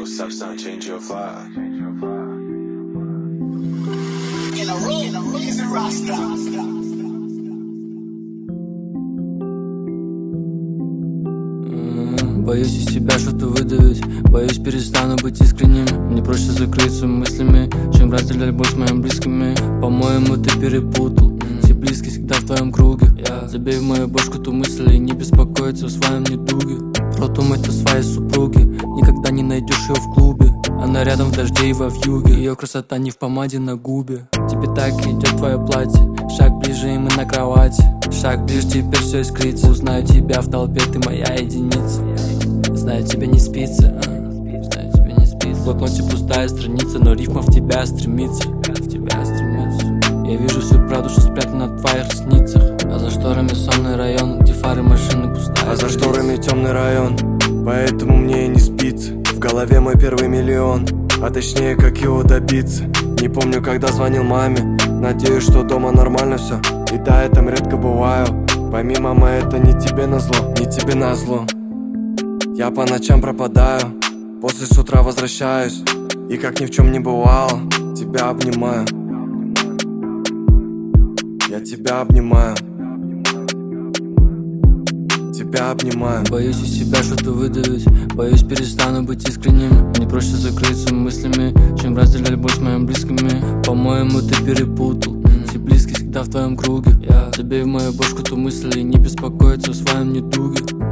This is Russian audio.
stop sign, change your fly. In a room, is a Rasta. Боюсь из себя что-то выдавить, боюсь перестану быть искренним. Мне проще закрыться мыслями, чем разделять боль с моими близкими. По-моему, ты перепутал, все близкие всегда в твоем круге. Забей в мою бошку ту мысль и не беспокоиться о своем недуге. Продумай ты своей супруги, никогда не найдешь ее в клубе. Она рядом в дожде и во вьюге, ее красота не в помаде на губе. Тебе так идет твое платье, шаг ближе и мы на кровати. Шаг ближе, теперь все искрится. Узнаю тебя в толпе, ты моя единица. Знаю, тебе не спится, знаю, тебе не спится. В блокноте пустая страница, но рифма в тебя стремится. Я вижу всю правду, что спрятана в твоих ресницах. А за шторами сонный район, где фары машины пустая. А за шторами темный район, поэтому мне и не спится. В голове мой первый миллион, а точнее как его добиться. Не помню, когда звонил маме, надеюсь, что дома нормально все. И да, я там редко бываю, пойми, мама, это не тебе назло, не тебе назло. Я по ночам пропадаю, после с утра возвращаюсь, и как ни в чем не бывало, тебя обнимаю. Я тебя обнимаю. Тебя обнимаю. Боюсь из себя что-то выдавить, боюсь перестану быть искренним. Мне проще закрыться мыслями, чем разделять боль с моими близкими. По-моему, ты перепутал, все близкие всегда в твоем круге. Забей в мою бошку ту мысль и не беспокоиться о своем недуге.